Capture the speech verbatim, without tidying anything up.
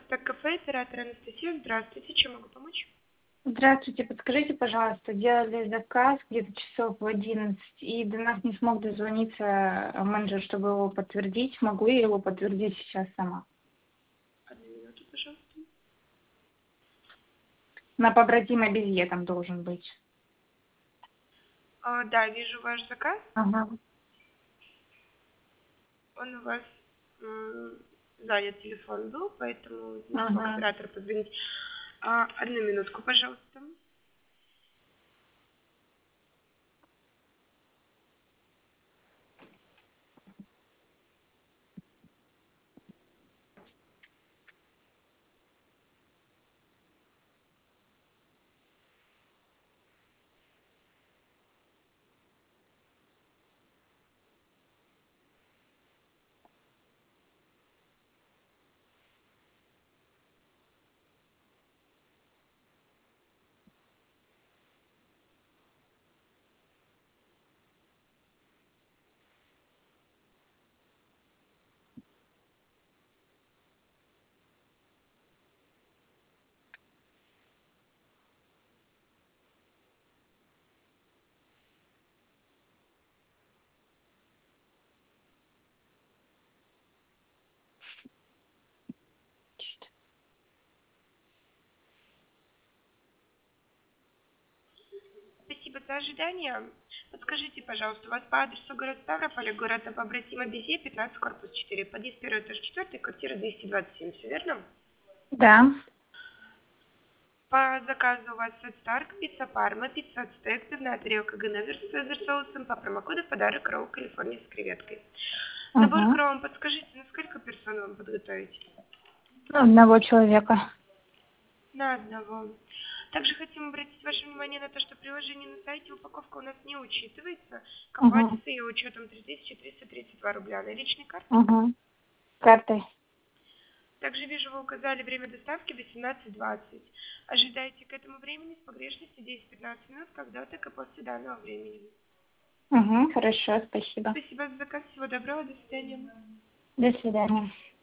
Так, кафе, оператор Анастасия. Здравствуйте, чем могу помочь? Здравствуйте, подскажите, пожалуйста, делали заказ где-то часов в одиннадцать, и до нас не смог дозвониться менеджер, чтобы его подтвердить. Могу я его подтвердить сейчас сама? Одну минуту, пожалуйста. На побратима Безье там должен быть. А, да, вижу ваш заказ. Ага. Он у вас м, занят, телефон был, поэтому не смог Ага. оператор позвонить. А, одну минутку, пожалуйста. Спасибо за ожидание. Подскажите, пожалуйста, у вас по адресу город Ставрополь, город побратима Безье, пятнадцать, корпус четыре, подъезд первый, этаж четыре, квартира двести двадцать семь, все верно? Да. По заказу у вас сет Старк, пицца Парма, пятьсот стейк, пивная тарелка Ганновер с цезарь соусом, по промокоду в подарок ролл Калифорния с креветкой. Набор Ага. кром, подскажите, на сколько персон вам подготовить? Ну, одного человека. На одного. Также хотим обратить ваше внимание на то, что приложение на сайте упаковка у нас не учитывается к оплате Ага. с ее учетом три тысячи триста тридцать два рубля. Наличной картой? Ага. Картой. Также вижу, вы указали время доставки восемнадцать двадцать. Ожидайте к этому времени с погрешностью десять-пятнадцать минут, когда так и после данного времени. Угу, хорошо, спасибо. Спасибо за заказ. Всего доброго. До свидания. До свидания.